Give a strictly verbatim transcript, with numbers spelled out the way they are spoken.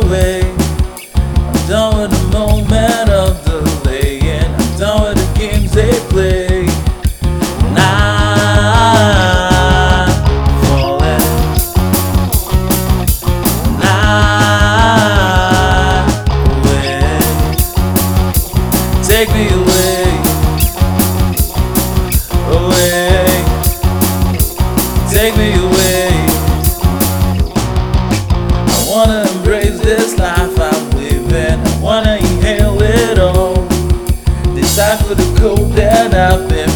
away. I'm done with the moment of delay, and I'm done with the games they play. And I'm falling, and I'm away. Take me away, away. Take me away. I wanna embrace this life I'm living. I wanna inhale it all. Decipher the code that I've been